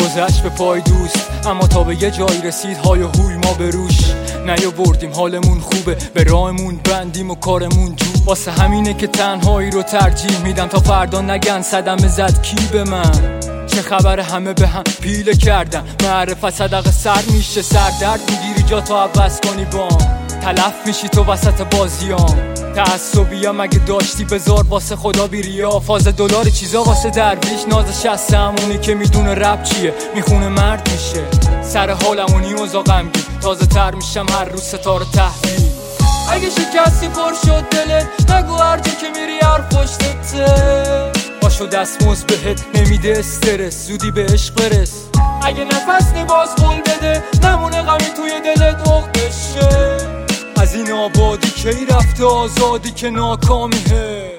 گذشت به پای دوست، اما تا به یه جایی رسید های و هوی ما به روش نیاوردیم. حالمون خوبه، به راهمون بندیم و کارمون جو. واسه همینه که تنهایی رو ترجیح میدم تا فردا نگن صدمه زد کی به من. چه خبر همه به هم پیله کردن، معرفت صدقه سر میشه، سردرد میگیری جا تا عوض کنی بام. تلف میشی تو وسط بازیام، تعصبی مگه داشتی بذار واسه خدا بی ریا. فاز دلار چیزا واسه درویش، ناز شست همونی که میدونه رب چیه میخونه مرد میشه. سر حالمونی اوضاع غمگین، تازه تر میشم هر روز ستاره تحویل. اگه شکستی پر شد دلت نگو هر جا که میری هر پشتته. باشو دستمزد بهت نمیده استرس، زودی به عشق برس. اگه نفس نباز خون بده نمونه غمی توی دلت عقده شه. از این آبادی کی رفته آزادی که ناکامیه.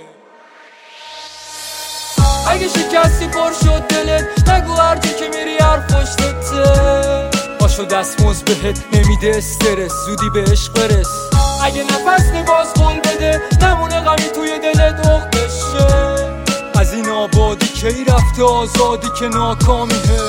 اگه شکستی پر شد دلت نگو هر جا که میری هر پشتته. باشو دستمزد بهت نمیده استرس، زودی به عشق برس. اگه نفس نباز خون بده نمونه غمی توی دلت عقده شه. از این آبادی کی رفته آزادی که ناکامیه.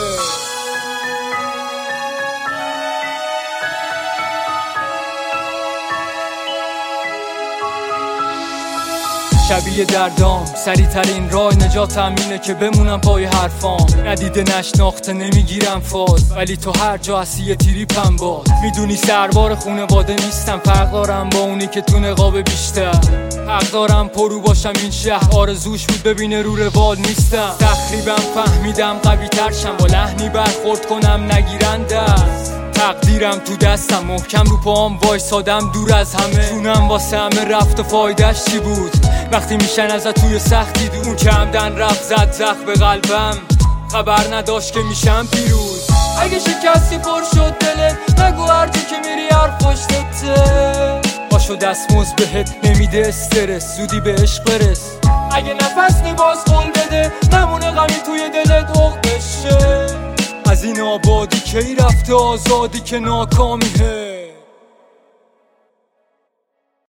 شبیه دردام سریع ترین راه نجاتم اینه که بمونم پای حرفام. ندیده نشناخته نمیگیرم فاز، ولی تو هر جا هستی یه تریپم باز. میدونی سربار خونواده نیستم، فرق دارم با اونی که تو نقاب بیشتر. حق دارم پرو باشم این شهر، آرزوش بود ببینه رو روال نیستم. تقریبا فهمیدم قوی تر شم، با لحنی برخورد کنم نگیرن دست. تقدیرم تو دستم، محکم رو پاهم وایسادم دور از همه. چونم واسه همه رفت و فایدش چی بود وقتی میشن ازت توی سختی دور. اون که همدن رفت زد زخم به قلبم، خبر نداشت که میشم پیروز. اگه شکستی پر شد دلت نگو هر جا که میری هر پشتته. باشو دستمزد بهت نمیده استرس، زودی به عشق برس. اگه نفس نباز خون بده نمونه غمی توی دلت عقده شه. از این آبادی کی رفته آزادی که ناکامیه.